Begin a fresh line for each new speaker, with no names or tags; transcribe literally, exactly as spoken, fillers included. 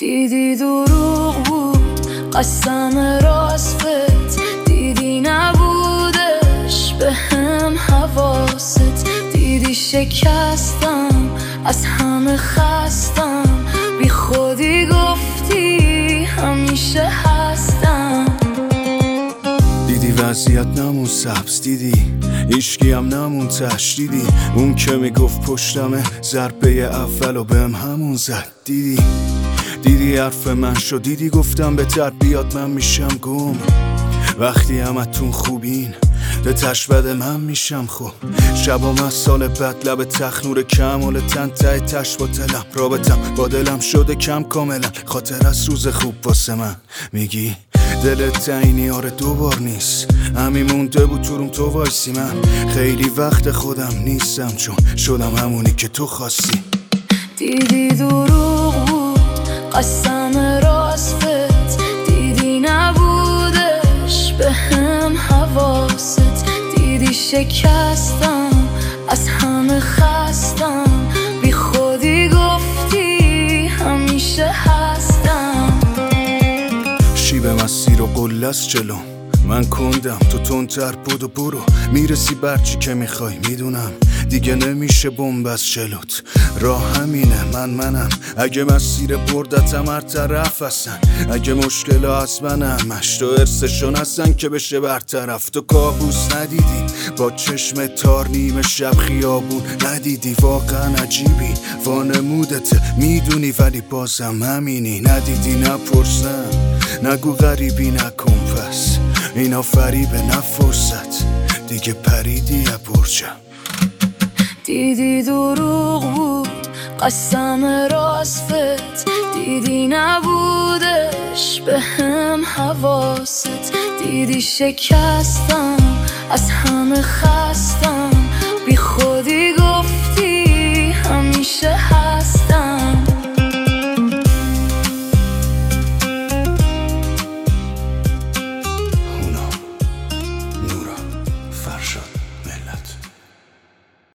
دیدی دروغ بود قسم راستت، دیدی نبودش به هم حواست، دیدی شکستم از همه خستم، بی خودی گفتی همیشه هستم.
دیدی وضعیت نمون سبز، دیدی هیچکی هم نمون تش، دیدی اون که میگفت پشتمه ضربه اول و بهم همون زد، دیدی دیدی حرف من شد، دیدی گفتم به تربیات من میشم گم، وقتی همتون خوبین ده تشبد من میشم خوب. شبام از سال بعد لب تخنور کمال تن ته تش با تلم، رابطم با دلم شده کم کاملا، خاطر از روز خوب واسه من میگی دلت تعینی آره دوبار نیست، همین مونده بود تو روم تو وایسی، من خیلی وقت خودم نیستم چون شدم همونی که تو خواستی.
دیدی دروغ بود قسم راستت، دیدی نبودش به هم حواست، دیدی شکستم از همه خستم، بی خودی گفتی همیشه هستم.
شیب مسیر و قله است جلو من کندم، تو تندتر بود و برو میرسی برچی که میخوای، میدونم دیگه نمیشه بمب از جلوت، راه همینه من منم، اگه مسیر بردتم هر طرف هستن، اگه مشکل از منم اش تو ارسشون هستن که بشه برطرف. تو کابوس ندیدی با چشم تار نیمه شب خیابون ندیدی، واقعا عجیبی وانمودت میدونی ولی بازم همینی، ندیدی نپرسم نگو غریبی نکن پس اینا فریبه نفرست دیگه پریدی برجم.
دیدی دروغ بود قسم راستت، دیدی نبودش به هم حواست، دیدی شکستم از همه خستم، بی خودی